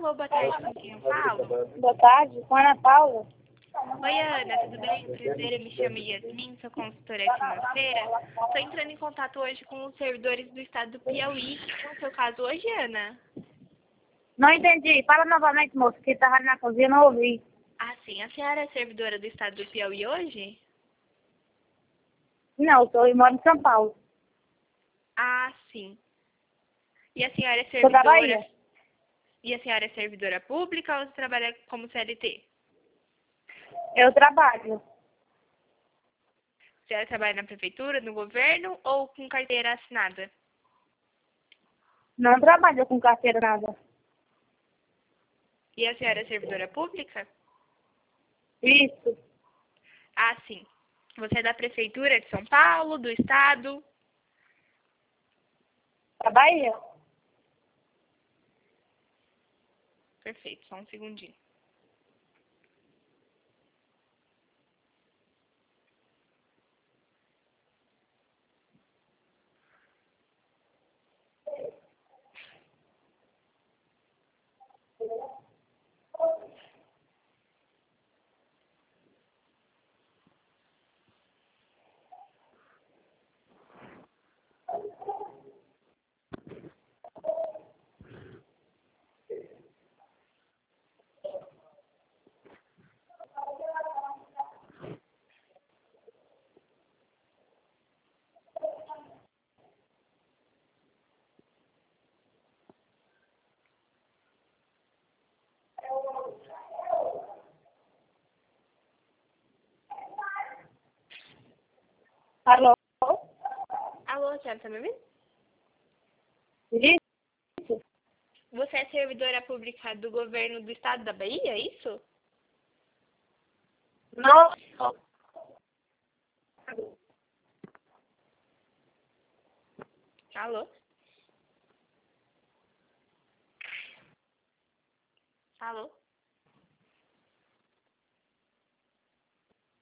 Alô, boa tarde, com quem eu falo? Boa tarde, com a Ana Paula. Oi, Ana, tudo bem? Prazer, me chamo Yasmin, sou consultora financeira. Estou entrando em contato hoje com os servidores do estado do Piauí. É o seu caso hoje, Ana? Não entendi. Fala novamente, moço, que estava na cozinha, não ouvi. Ah, sim. A senhora é servidora do estado do Piauí hoje? Não, eu moro em São Paulo. Ah, sim. E a senhora é Sou da Bahia. servidora? E a senhora é servidora pública ou você trabalha como CLT? Eu trabalho. A senhora trabalha na prefeitura, no governo ou com carteira assinada? Não trabalho com carteira nada. E a senhora é servidora pública? Isso. Ah, sim. Você é da prefeitura de São Paulo, do estado? Da Bahia? Perfeito, só um segundinho. Alô? Alô, senhora, tá me ouvindo? Isso. Você é servidora pública do governo do estado da Bahia, é isso? Não. Alô? Alô?